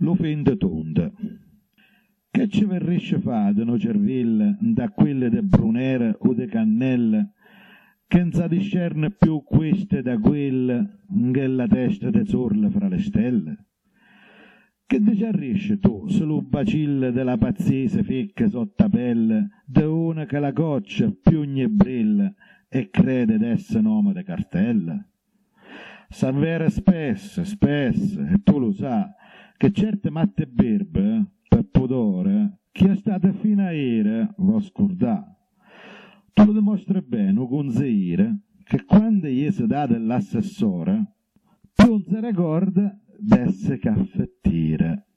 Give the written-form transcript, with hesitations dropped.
lo fende tonda. Che ci verrisce fate, no cervilla, da quelle de brunera o de cannella, che non sa discerne più queste da quelle, che la testa de zorla fra le stelle? Che ti ci arrisce tu, se lo bacille della pazzese ficca sotto pelle, de una che la coccia piugna e brilla, e crede d'esse nome de cartella? S'avvera spesso, e tu lo sa, che certe matte birbe, per pudore, chi è stata fino a ieri, va scordà. Tu lo dimostri bene, con zeire, che quando gli si dà dell'assessore, più non si ricorda d'esse caffettiere.